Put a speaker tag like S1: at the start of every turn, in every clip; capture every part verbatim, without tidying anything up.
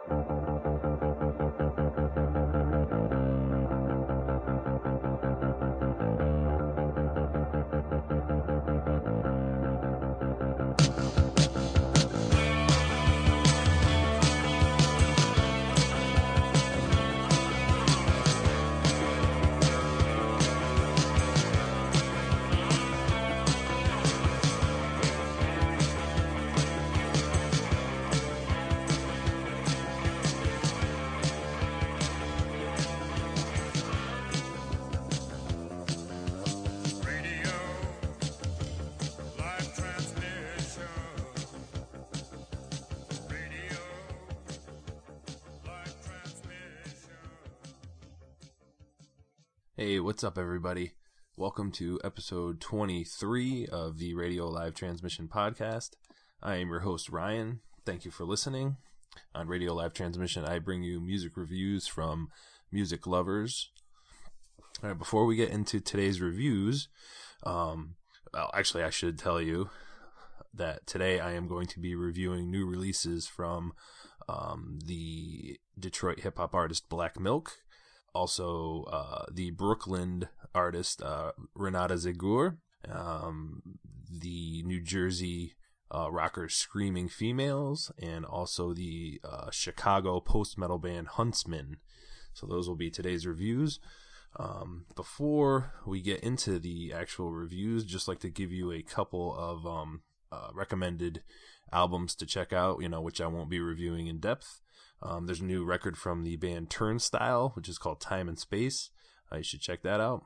S1: Hey, what's up, everybody? Welcome to episode twenty-three of the Radio Live Transmission podcast. I am your host, Ryan. Thank you for listening. On Radio Live Transmission, I bring you music reviews from music lovers. All right, before we get into today's reviews, um, well, actually, I should tell you that today I am going to be reviewing new releases from um, the Detroit hip-hop artist Black Milk. Also, uh, the Brooklyn artist, uh, Renata Zegur, um, the New Jersey uh, rocker Screaming Females, and also the uh, Chicago post-metal band Huntsman. So those will be today's reviews. Um, before we get into the actual reviews, just like to give you a couple of um, uh, recommended albums to check out, you know, which I won't be reviewing in depth. Um, there's a new record from the band Turnstile, which is called Time and Space. Uh, you should check that out.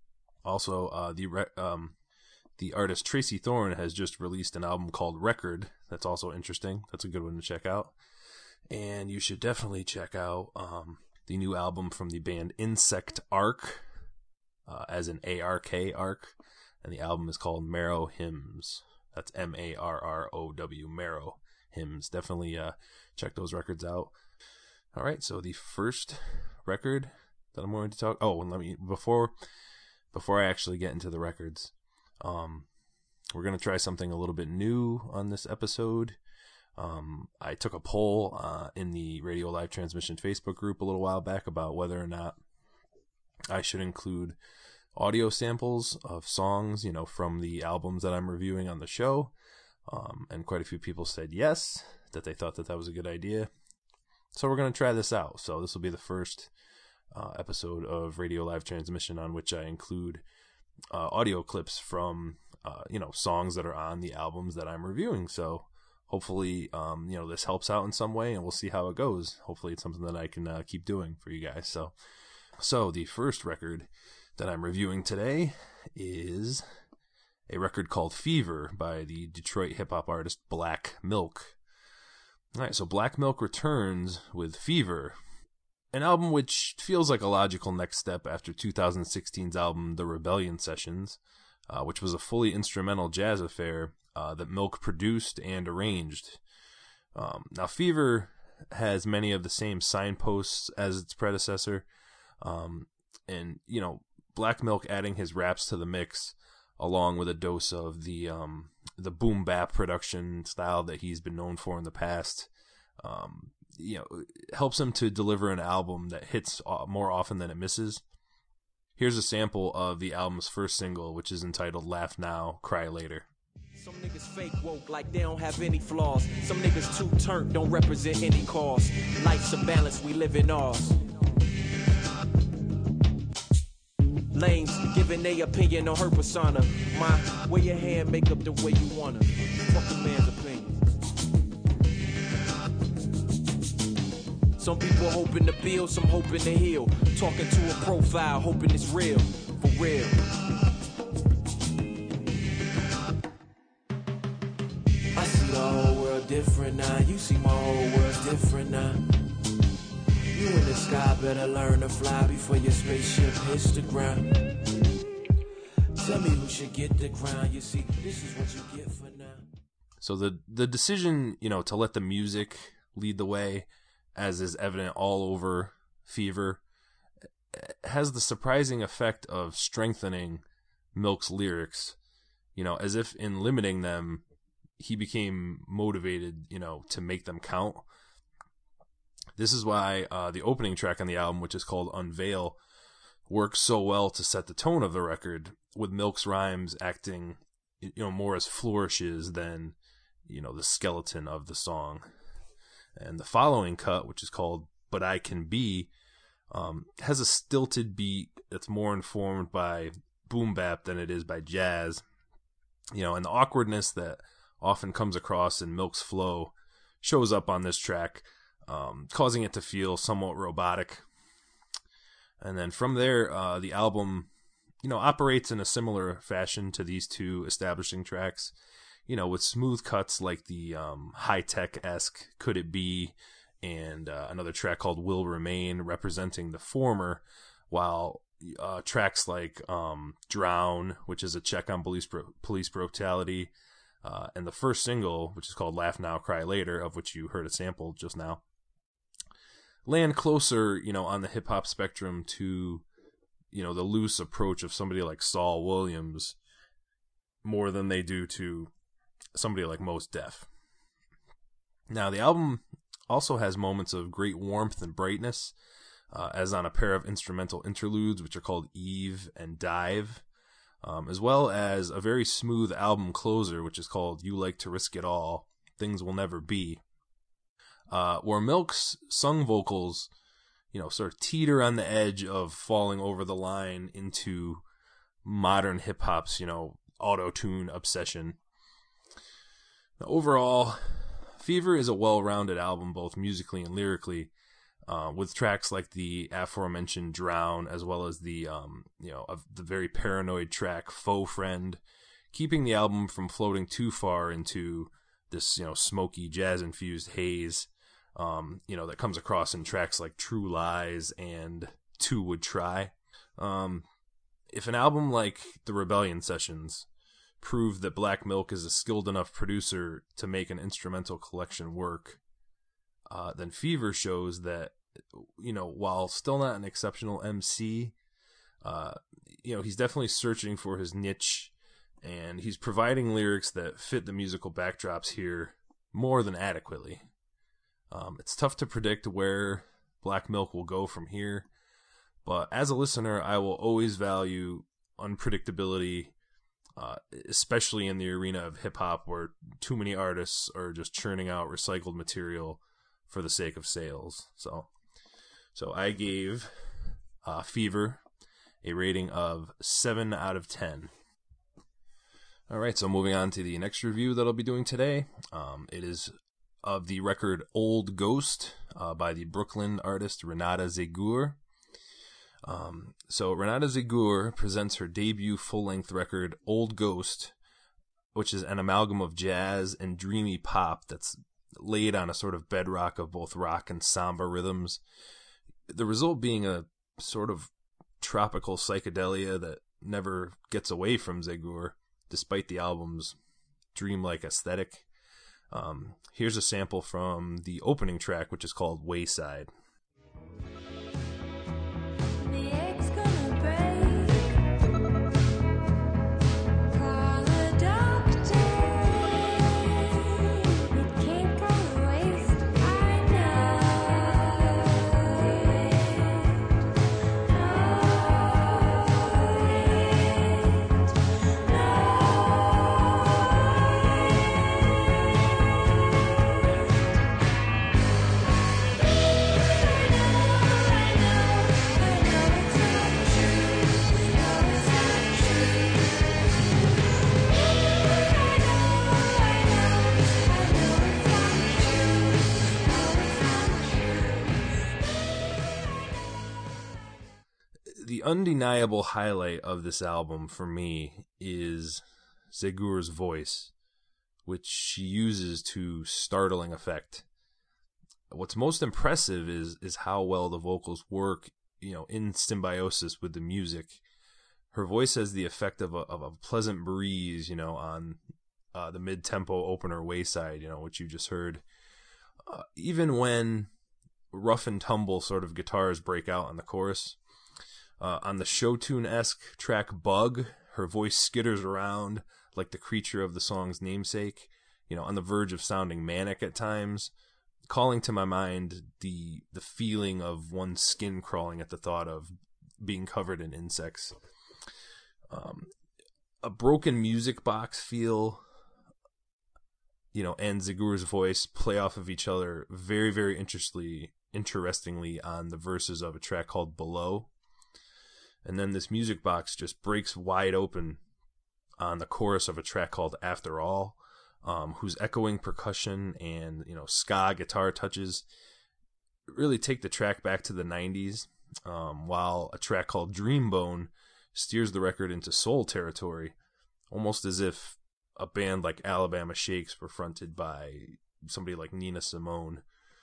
S1: Also, uh, the re- um, the artist Tracy Thorn has just released an album called Record. That's also interesting. That's a good one to check out. And you should definitely check out um, the new album from the band Insect Arc, uh, as in A R K Arc. And the album is called Marrow Hymns. That's M A R R O W, Marrow Hymns. Definitely uh, check those records out. All right, so the first record that I'm going to talk. Oh, and let me before before I actually get into the records, um, we're going to try something a little bit new on this episode. Um, I took a poll uh, in the Radio Live Transmission Facebook group a little while back about whether or not I should include audio samples of songs, you know, from the albums that I'm reviewing on the show. Um, and quite a few people said yes, that they thought that that was a good idea. So we're going to try this out. So this will be the first uh, episode of Radio Live Transmission on which I include uh, audio clips from, uh, you know, songs that are on the albums that I'm reviewing. So hopefully, um, you know, this helps out in some way, and we'll see how it goes. Hopefully it's something that I can uh, keep doing for you guys. So, so the first record that I'm reviewing today is a record called Fever by the Detroit hip-hop artist Black Milk. Alright, so Black Milk returns with Fever, an album which feels like a logical next step after two thousand sixteen's album The Rebellion Sessions, uh, which was a fully instrumental jazz affair uh, that Milk produced and arranged. Um, now, Fever has many of the same signposts as its predecessor, um, and, you know, Black Milk adding his raps to the mix, along with a dose of the um, the boom bap production style that he's been known for in the past, um, you know, helps him to deliver an album that hits more often than it misses. Here's a sample of the album's first single, which is entitled Laugh Now, Cry Later.
S2: Some niggas fake woke like they don't have any flaws. Some niggas too turned, don't represent any cause. Life's a balance, we live in ours. Lanes giving their opinion on her persona. My, wear your hand, make up the way you wanna. Fuck the man's opinion. Some people hoping to build, some hoping to heal. Talking to a profile, hoping it's real, for real. I see the whole world different now. You see my whole world's different now. You in the sky, better learn to fly before your spaceship hits the ground. Tell me who should get the crown. You see, this is what you get for now.
S1: So the the decision, you know, to let the music lead the way, as is evident all over Fever, has the surprising effect of strengthening Milk's lyrics. You know, as if in limiting them, he became motivated, you know, to make them count. This is why uh, the opening track on the album, which is called Unveil, works so well to set the tone of the record, with Milk's rhymes acting, you know, more as flourishes than, you know, the skeleton of the song. And the following cut, which is called But I Can Be, um, has a stilted beat that's more informed by boom bap than it is by jazz. You know, and the awkwardness that often comes across in Milk's flow shows up on this track, um, causing it to feel somewhat robotic. And then from there, uh, the album, you know, operates in a similar fashion to these two establishing tracks, you know, with smooth cuts like the um, high-tech-esque Could It Be, and uh, another track called Will Remain representing the former, while uh, tracks like um, Drown, which is a check on police, bro- police brutality, uh, and the first single, which is called Laugh Now, Cry Later, of which you heard a sample just now, land closer, you know, on the hip-hop spectrum to, you know, the loose approach of somebody like Saul Williams more than they do to somebody like Mos Def. Now, the album also has moments of great warmth and brightness, uh, as on a pair of instrumental interludes, which are called Eve and Dive, um, as well as a very smooth album closer, which is called You Like to Risk It All, Things Will Never Be, uh, where Milk's sung vocals, you know, sort of teeter on the edge of falling over the line into modern hip-hop's, you know, auto-tune obsession. Now, overall, Fever is a well-rounded album, both musically and lyrically, uh, with tracks like the aforementioned Drown, as well as the, um, you know, of the very paranoid track Faux Friend, keeping the album from floating too far into this, you know, smoky, jazz-infused haze, um, you know, that comes across in tracks like True Lies and Two Would Try. Um, if an album like The Rebellion Sessions proved that Black Milk is a skilled enough producer to make an instrumental collection work, uh, then Fever shows that, you know, while still not an exceptional M C, uh, you know, he's definitely searching for his niche, and he's providing lyrics that fit the musical backdrops here more than adequately. Um, it's tough to predict where Black Milk will go from here, but as a listener, I will always value unpredictability, uh, especially in the arena of hip-hop, where too many artists are just churning out recycled material for the sake of sales. So, so I gave uh, Fever a rating of seven out of ten. All right, so moving on to the next review that I'll be doing today. Um, it is of the record Old Ghost uh, by the Brooklyn artist Renata Zegur. Um, so Renata Zegur presents her debut full-length record Old Ghost, which is an amalgam of jazz and dreamy pop that's laid on a sort of bedrock of both rock and samba rhythms. The result being a sort of tropical psychedelia that never gets away from Zegur, despite the album's dreamlike aesthetic. Um, here's a sample from the opening track, which is called Wayside. The undeniable highlight of this album for me is Zegur's voice, which she uses to startling effect. What's most impressive is is how well the vocals work, you know, in symbiosis with the music. Her voice has the effect of a of a pleasant breeze, you know, on uh, the mid-tempo opener Wayside, you know, which you just heard. Uh, even when rough and tumble sort of guitars break out on the chorus. Uh, on the show tune-esque track Bug, her voice skitters around like the creature of the song's namesake, you know, on the verge of sounding manic at times, calling to my mind the the feeling of one's skin crawling at the thought of being covered in insects. Um, a broken music box feel, you know, and Zagur's voice play off of each other very, very interestingly, interestingly on the verses of a track called Below. And then this music box just breaks wide open on the chorus of a track called After All, um, whose echoing percussion and, you know, ska guitar touches really take the track back to the nineties, um, while a track called Dreambone steers the record into soul territory, almost as if a band like Alabama Shakes were fronted by somebody like Nina Simone.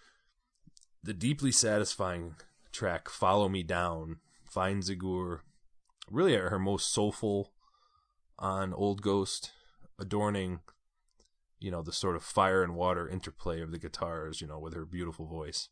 S1: The deeply satisfying track Follow Me Down finds Zagur really at her most soulful on Old Ghost, adorning, you know, the sort of fire and water interplay of the guitars, you know, with her beautiful voice.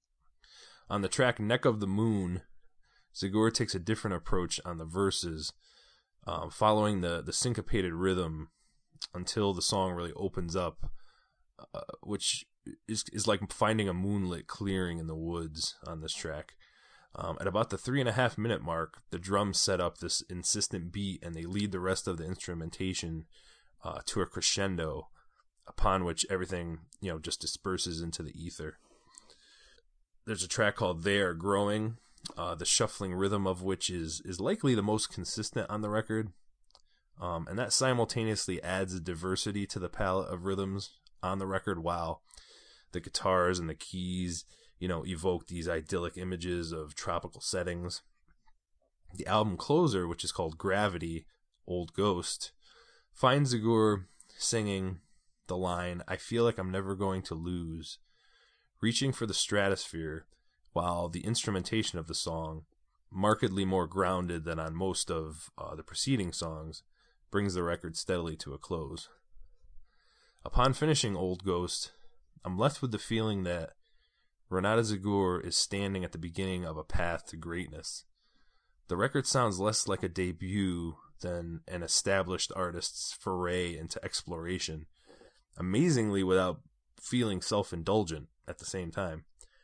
S1: On the track Neck of the Moon, Zagur takes a different approach on the verses, um, following the, the syncopated rhythm until the song really opens up, uh, which is is like finding a moonlit clearing in the woods on this track. Um, at about the three and a half minute mark, the drums set up this insistent beat and they lead the rest of the instrumentation uh, to a crescendo, upon which everything, you know, just disperses into the ether. There's a track called They Are Growing, uh, the shuffling rhythm of which is, is likely the most consistent on the record. Um, and that simultaneously adds a diversity to the palette of rhythms on the record, while the guitars and the keys, you know, evoke these idyllic images of tropical settings. The album closer, which is called Gravity, Old Ghost, finds Zagur singing the line, I feel like I'm never going to lose, reaching for the stratosphere, while the instrumentation of the song, markedly more grounded than on most of uh, the preceding songs, brings the record steadily to a close. Upon finishing Old Ghost, I'm left with the feeling that Renata Zagur is standing at the beginning of a path to greatness. The record sounds less like a debut than an established artist's foray into exploration, amazingly without feeling self-indulgent at the same time.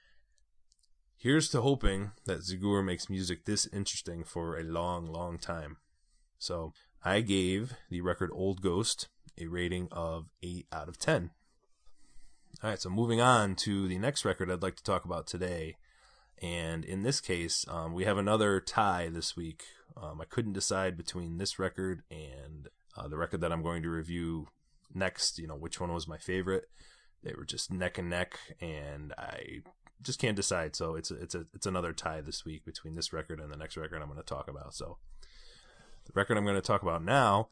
S1: Here's to hoping that Zagur makes music this interesting for a long, long time. So, I gave the record Old Ghost a rating of eight out of ten. Alright, so moving on to the next record I'd like to talk about today. And in this case, um, we have another tie this week. Um, I couldn't decide between this record and uh, the record that I'm going to review next, you know, which one was my favorite. They were just neck and neck, and I just can't decide. So it's a, it's a, it's another tie this week between this record and the next record I'm going to talk about. So the record I'm going to talk about now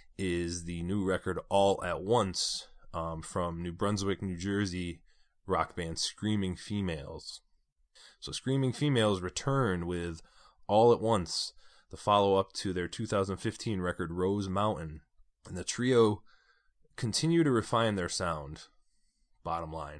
S1: is the new record All at Once, um, from New Brunswick, New Jersey rock band Screaming Females. So Screaming Females returned with All at Once, the follow-up to their two thousand fifteen record Rose Mountain. And the trio continue to refine their sound, bottom line.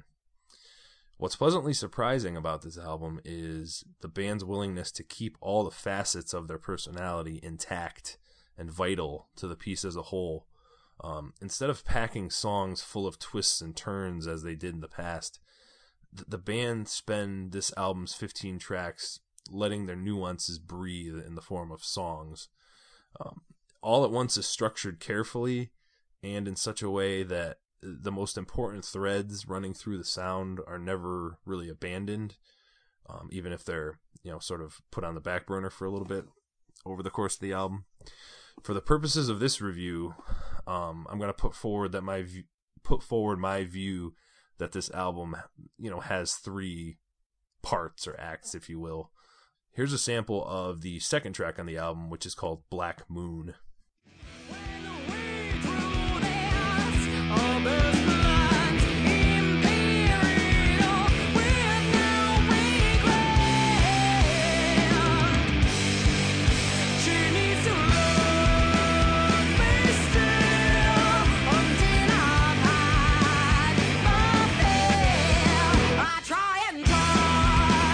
S1: What's pleasantly surprising about this album is the band's willingness to keep all the facets of their personality intact and vital to the piece as a whole. Um, instead of packing songs full of twists and turns as they did in the past, th- the band spend this album's fifteen tracks letting their nuances breathe in the form of songs. Um, All at Once is structured carefully and in such a way that the most important threads running through the sound are never really abandoned, um, even if they're, you know, sort of put on the back burner for a little bit over the course of the album. For the purposes of this review, um, I'm going to put forward that my view, put forward my view that this album, you know, has three parts or acts, if you will. Here's a sample of the second track on the album, which is called Black Moon.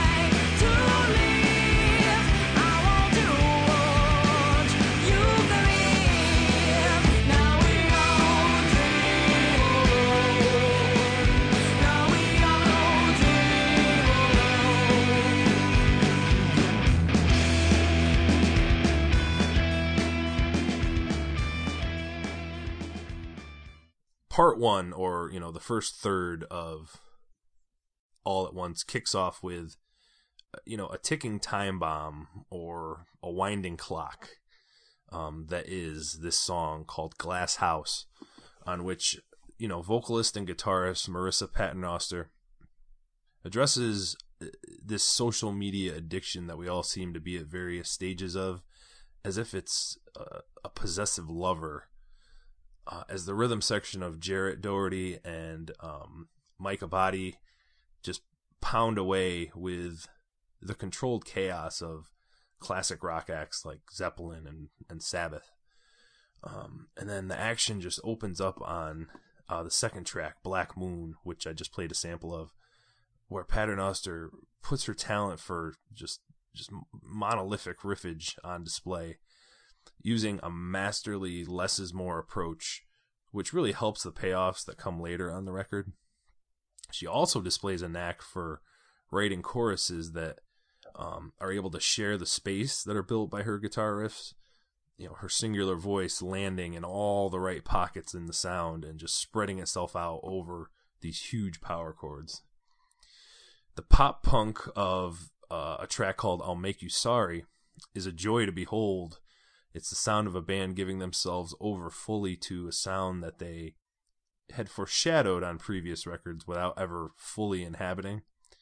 S3: You
S1: part one, or, you know, the first third of All at Once kicks off with, you know, a ticking time bomb or a winding clock um, that is this song called Glass House, on which, you know, vocalist and guitarist Marissa Paternoster addresses this social media addiction that we all seem to be at various stages of, as if it's a, a possessive lover. Uh, as the rhythm section of Jarrett Doherty and um, Mike Abadi just pound away with the controlled chaos of classic rock acts like Zeppelin and, and Sabbath. Um, and then the action just opens up on uh, the second track, Black Moon, which I just played a sample of, where Paternoster puts her talent for just just monolithic riffage on display, using a masterly less is more approach, which really helps the payoffs that come later on the record. She also displays a knack for writing choruses that um, are able to share the space that are built by her guitar riffs. You know, her singular voice landing in all the right pockets in the sound and just spreading itself out over these huge power chords. The pop punk of uh, a track called I'll Make You Sorry is a joy to behold. It's the sound of a band giving themselves over fully to a sound that they had foreshadowed on previous records without ever fully inhabiting.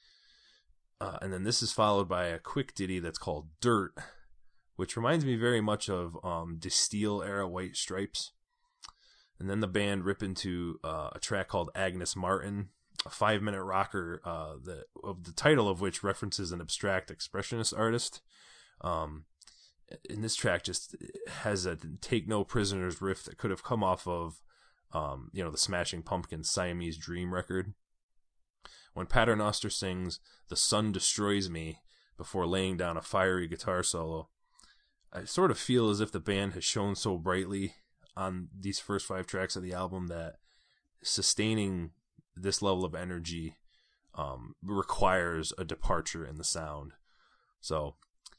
S1: Uh, and then this is followed by a quick ditty that's called Dirt, which reminds me very much of um, Distill era White Stripes. And then the band rip into uh, a track called Agnes Martin, a five-minute rocker uh, that, of the title of which references an abstract expressionist artist. Um, and this track just has a Take No Prisoners riff that could have come off of, um, you know, the Smashing Pumpkins' Siamese Dream record. When Paternoster sings "The Sun Destroys Me" before laying down a fiery guitar solo, I sort of feel as if the band has shone so brightly on these first five tracks of the album that sustaining this level of energy um, requires a departure in the sound. So,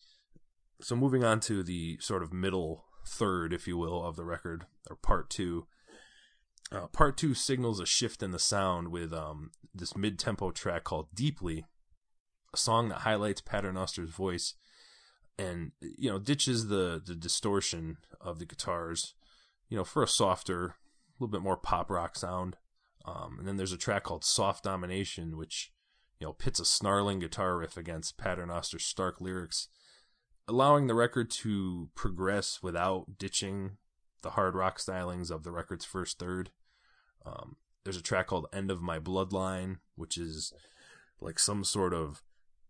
S1: so moving on to the sort of middle third, if you will, of the record, or part two. Uh, part two signals a shift in the sound with um, this mid-tempo track called Deeply, a song that highlights Paternoster's voice and, you know, ditches the, the distortion of the guitars, you know, for a softer, a little bit more pop rock sound. Um, and then there's a track called Soft Domination, which, you know, pits a snarling guitar riff against Paternoster's stark lyrics, allowing the record to progress without ditching the hard rock stylings of the record's first third. Um, there's a track called End of My Bloodline, which is like some sort of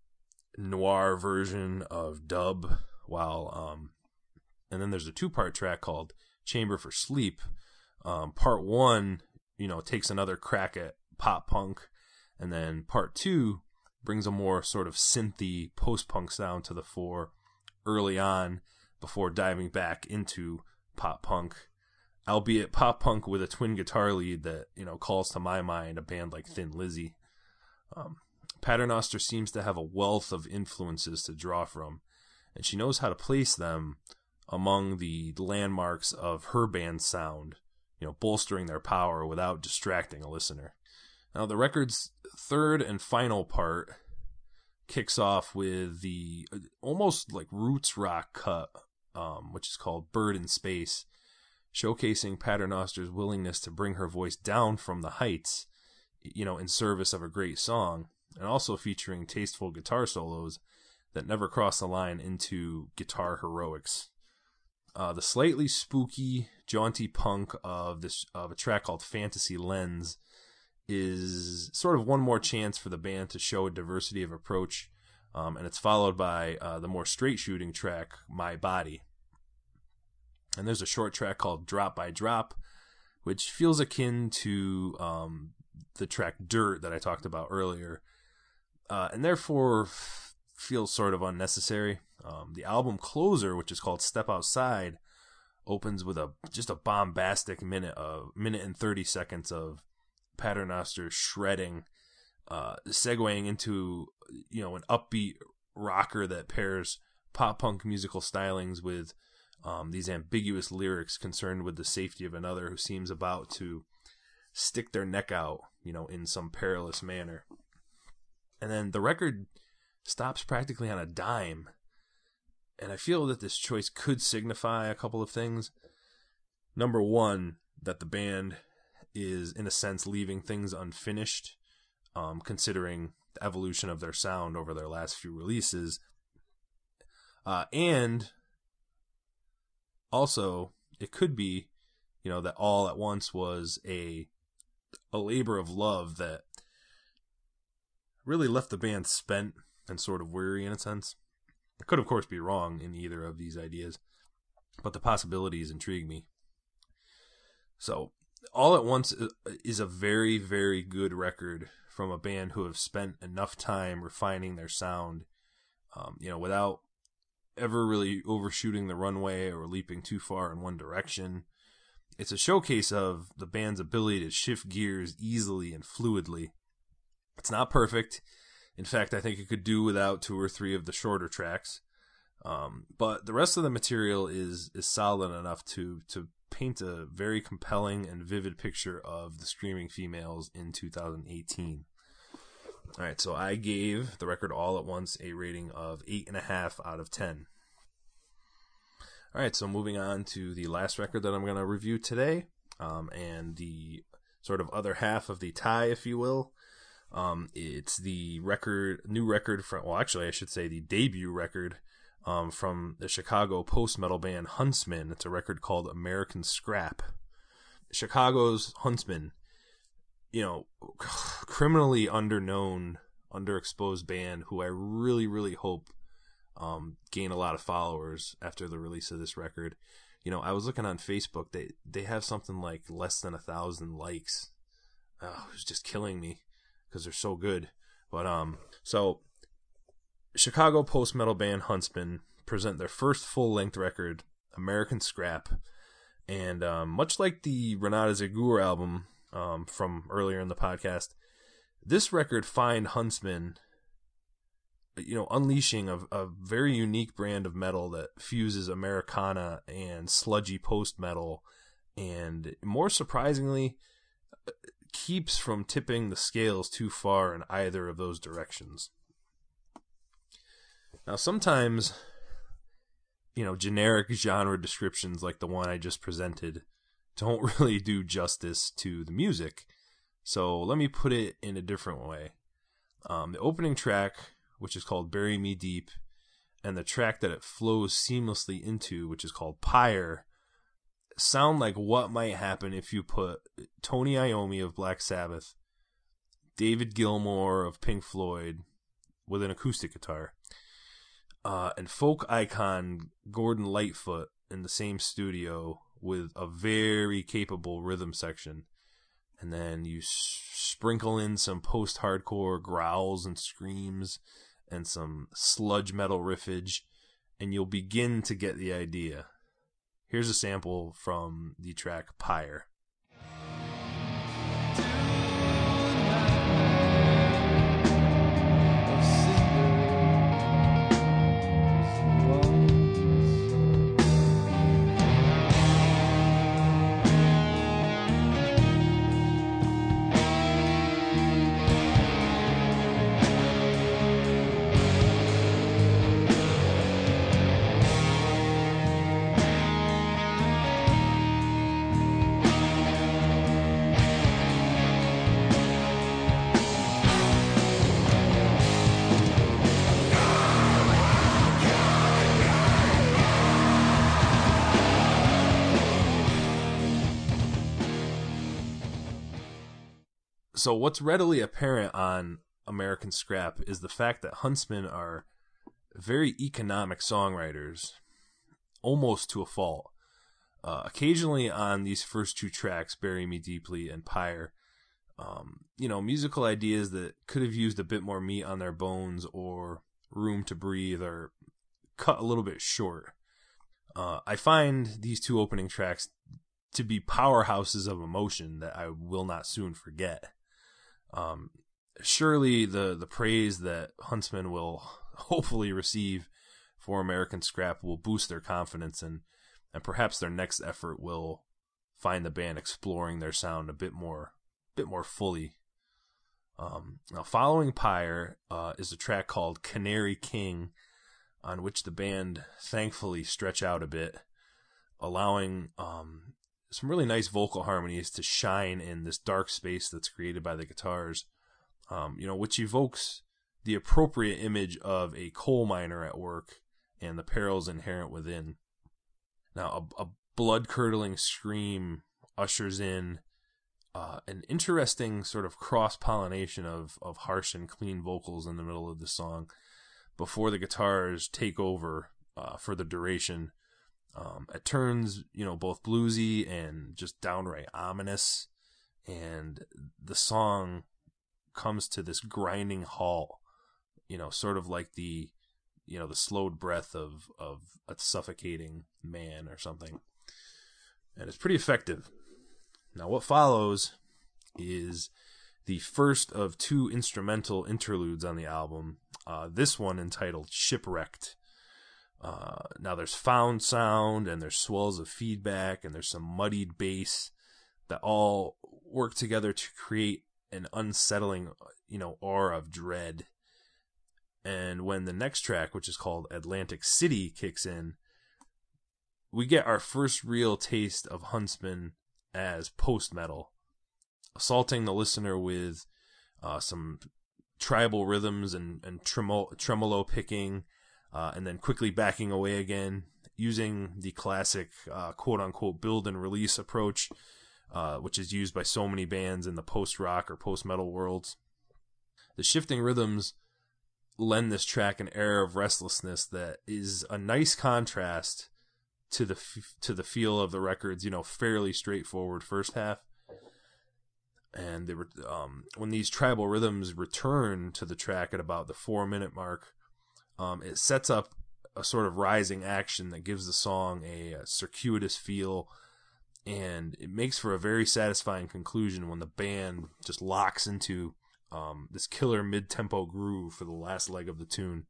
S1: noir version of dub, while um, and then there's a two-part track called Chamber for Sleep. Um, part one, you know, takes another crack at pop punk, and then part two brings a more sort of synthy post-punk sound to the fore early on before diving back into pop punk, albeit pop punk with a twin guitar lead that, you know, calls to my mind a band like Thin Lizzy. Um, Paternoster seems to have a wealth of influences to draw from, and she knows how to place them among the landmarks of her band's sound, you know, bolstering their power without distracting a listener. Now, the record's third and final part kicks off with the almost like roots rock cut, um, which is called Bird in Space, showcasing Paternoster's willingness to bring her voice down from the heights, you know, in service of a great song, and also featuring tasteful guitar solos that never cross the line into guitar heroics. Uh, the slightly spooky, jaunty punk of this of a track called Fantasy Lens is sort of one more chance for the band to show a diversity of approach, um, and it's followed by uh, the more straight shooting track, My Body. And there's a short track called Drop by Drop, which feels akin to um, the track Dirt that I talked about earlier, uh, and therefore f- feels sort of unnecessary. Um, the album closer, which is called Step Outside, opens with a just a bombastic minute of minute and thirty seconds of Paternoster shredding, uh, segueing into, you know, an upbeat rocker that pairs pop punk musical stylings with um, these ambiguous lyrics concerned with the safety of another who seems about to stick their neck out, you know, in some perilous manner. And then the record stops practically on a dime. And I feel that this choice could signify a couple of things. Number one, that the band is, in a sense, leaving things unfinished, um, considering the evolution of their sound over their last few releases. Uh, and also, it could be, you know, that All at Once was a a labor of love that really left the band spent and sort of weary in a sense. I could, of course, be wrong in either of these ideas, but the possibilities intrigue me. So, All at Once is a very, very good record from a band who have spent enough time refining their sound, um, you know, without ever really overshooting the runway or leaping too far in one direction. It's a showcase of the band's ability to shift gears easily and fluidly. It's not perfect. In fact, I think it could do without two or three of the shorter tracks. Um, but the rest of the material is is solid enough to to paint a very compelling and vivid picture of the screaming females in two thousand eighteen. All right, so I gave the record All at Once a rating of eight and a half out of ten. All right, so moving on to the last record that I'm going to review today, um, and the sort of other half of the tie, if you will. Um, it's the record, new record from, well, actually, I should say the debut record um, from the Chicago post-metal band Huntsman. It's a record called American Scrap. Chicago's Huntsman, you know, criminally underknown, underexposed band who I really, really hope um, gain a lot of followers after the release of this record. You know, I was looking on Facebook. They they have something like less than a thousand likes. Oh, it was just killing me because they're so good. But um, so Chicago post-metal band Huntsman present their first full-length record, American Scrap, and um, much like the Renata Zellweger album um, from earlier in the podcast, this record find Huntsman, you know, unleashing a, a very unique brand of metal that fuses Americana and sludgy post-metal, and more surprisingly, keeps from tipping the scales too far in either of those directions. Now, sometimes, you know, generic genre descriptions like the one I just presented don't really do justice to the music, so let me put it in a different way. Um, the opening track, which is called Bury Me Deep, and the track that it flows seamlessly into, which is called Pyre, sound like what might happen if you put Tony Iommi of Black Sabbath, David Gilmour of Pink Floyd with an acoustic guitar, uh, and folk icon Gordon Lightfoot in the same studio with a very capable rhythm section. And then you s- sprinkle in some post-hardcore growls and screams and some sludge metal riffage, and you'll begin to get the idea. Here's a sample from the track Pyre. So what's readily apparent on American Scrap is the fact that Huntsman are very economic songwriters, almost to a fault. Uh, occasionally on these first two tracks, Bury Me Deeply and Pyre, um, you know, musical ideas that could have used a bit more meat on their bones or room to breathe are cut a little bit short. Uh, I find these two opening tracks to be powerhouses of emotion that I will not soon forget. Um, surely the, the praise that Huntsman will hopefully receive for American Scrap will boost their confidence, and, and perhaps their next effort will find the band exploring their sound a bit more bit more fully. Um, now, following Pyre uh, is a track called Canary King, on which the band thankfully stretch out a bit, allowing um, some really nice vocal harmonies to shine in this dark space that's created by the guitars, um, you know, which evokes the appropriate image of a coal miner at work and the perils inherent within. Now, a, a blood-curdling scream ushers in uh, an interesting sort of cross-pollination of, of harsh and clean vocals in the middle of the song before the guitars take over uh, for the duration. Um, it turns, you know, both bluesy and just downright ominous, and the song comes to this grinding halt, you know, sort of like the, you know, the slowed breath of, of a suffocating man or something. And it's pretty effective. Now, what follows is the first of two instrumental interludes on the album, uh, this one entitled Shipwrecked. Uh, now, there's found sound, and there's swells of feedback, and there's some muddied bass that all work together to create an unsettling, you know, aura of dread. And when the next track, which is called Atlantic City, kicks in, we get our first real taste of Huntsman as post-metal, assaulting the listener with uh, some tribal rhythms and, and tremolo, tremolo picking, uh, and then quickly backing away again, using the classic uh, quote-unquote build and release approach, uh, which is used by so many bands in the post-rock or post-metal worlds. The shifting rhythms lend this track an air of restlessness that is a nice contrast to the f- to the feel of the record's, you know, fairly straightforward first half. And they were um, when these tribal rhythms return to the track at about the four minute mark, um, it sets up a sort of rising action that gives the song a, a circuitous feel, and it makes for a very satisfying conclusion when the band just locks into um, this killer mid-tempo groove for the last leg of the tune.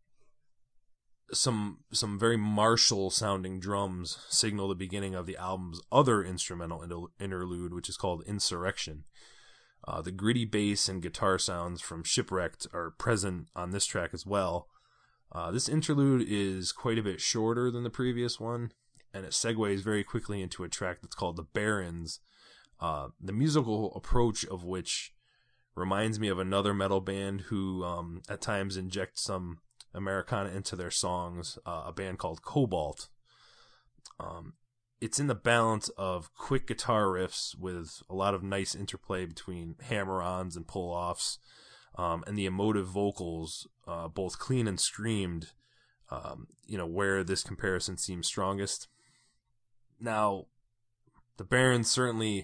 S1: Some some very martial sounding drums signal the beginning of the album's other instrumental inter- interlude, which is called Insurrection. Uh, the gritty bass and guitar sounds from Shipwrecked are present on this track as well. Uh, this interlude is quite a bit shorter than the previous one, and it segues very quickly into a track that's called The Barons, uh, the musical approach of which reminds me of another metal band who um, at times inject some Americana into their songs, uh, a band called Cobalt. Um, it's in the balance of quick guitar riffs with a lot of nice interplay between hammer-ons and pull-offs, um, and the emotive vocals, uh, both clean and screamed, um, you know, where this comparison seems strongest. Now, the Barons certainly,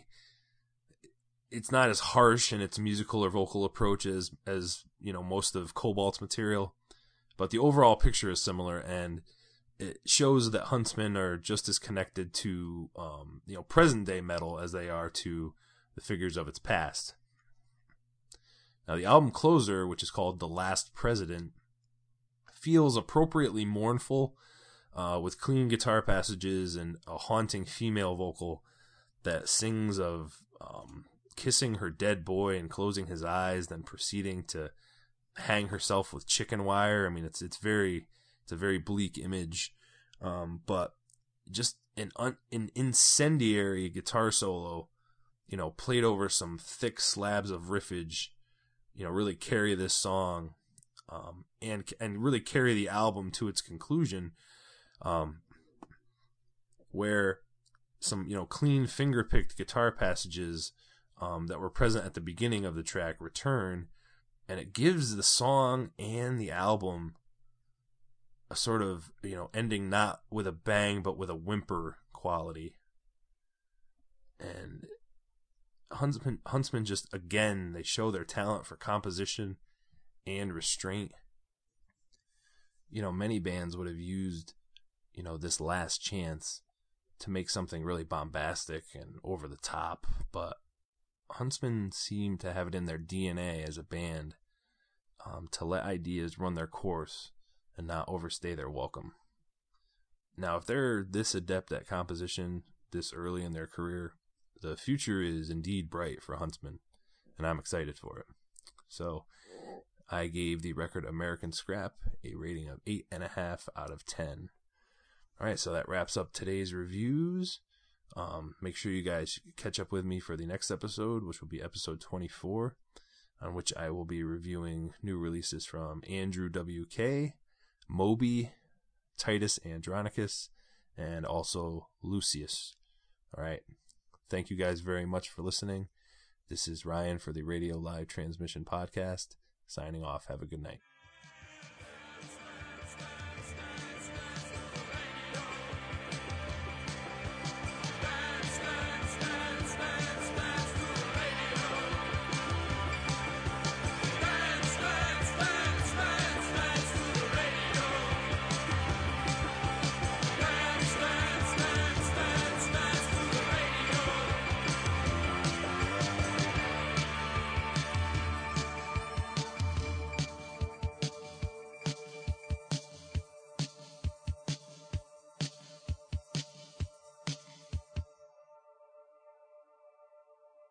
S1: it's not as harsh in its musical or vocal approach as, as you know, most of Cobalt's material, but the overall picture is similar, and it shows that Huntsmen are just as connected to, um, you know, present-day metal as they are to the figures of its past. Now, the album closer, which is called The Last President, feels appropriately mournful, uh, with clean guitar passages and a haunting female vocal that sings of um, kissing her dead boy and closing his eyes, then proceeding to hang herself with chicken wire. I mean, it's it's very it's a very bleak image, um, but just an un, an incendiary guitar solo, you know, played over some thick slabs of riffage, you know, really carry this song, um, and and really carry the album to its conclusion, um, where some, you know, clean finger-picked guitar passages um, that were present at the beginning of the track return, and it gives the song and the album a sort of, you know, ending not with a bang but with a whimper quality. And Huntsman, Huntsman just, again, they show their talent for composition and restraint. You know, many bands would have used, you know, this last chance to make something really bombastic and over the top, but Huntsman seem to have it in their D N A as a band um, to let ideas run their course and not overstay their welcome. Now, if they're this adept at composition this early in their career, the future is indeed bright for Huntsman, and I'm excited for it. So I gave the record American Scrap a rating of eight and a half out of ten. All right, so that wraps up today's reviews. Um, make sure you guys catch up with me for the next episode, which will be episode twenty-four, on which I will be reviewing new releases from Andrew W K, Moby, Titus Andronicus, and also Lucius. All right. Thank you guys very much for listening. This is Ryan for the Radio Live Transmission Podcast, signing off. Have a good night.